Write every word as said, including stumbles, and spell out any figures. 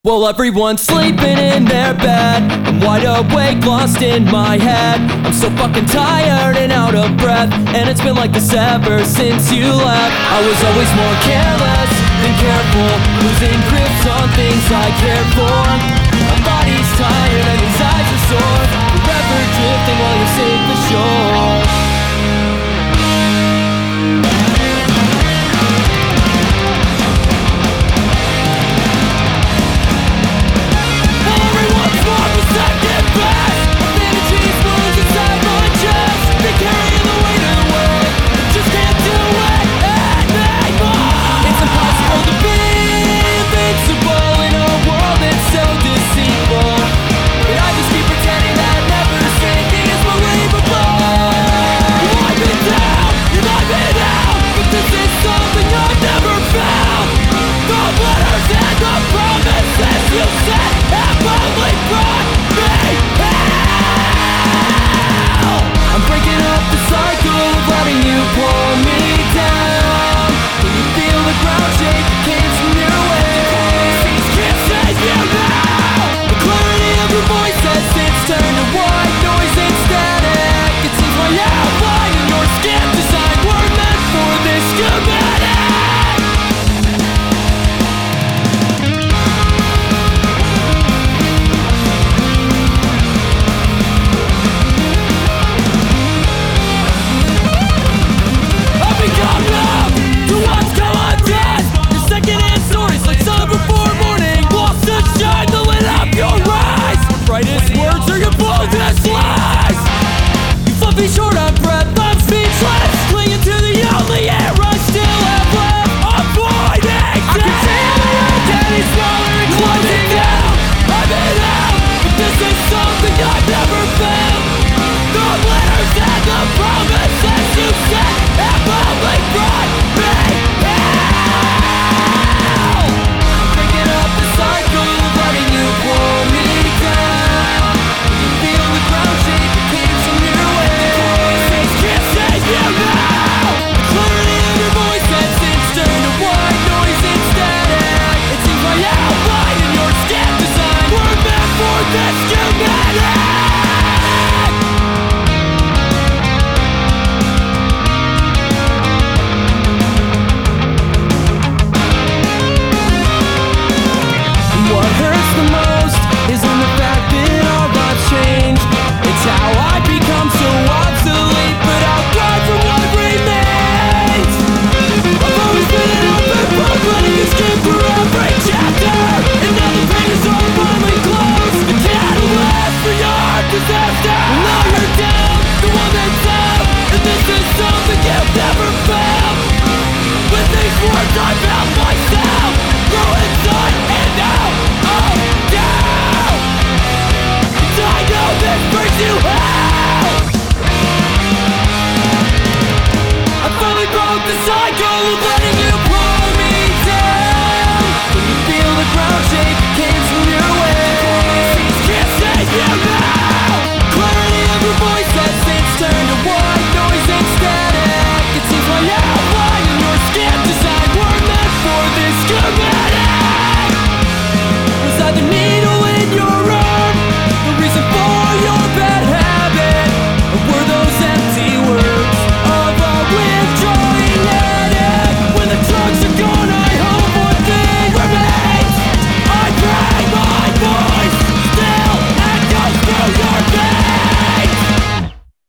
Well, everyone's sleeping in their bed. I'm wide awake, lost in my head. I'm so fucking tired and out of breath, and it's been like this ever since you left. I was always more careless than careful, losing grips on things I cared for. My body's tired and these eyes are sore, forever drifting while you're sitting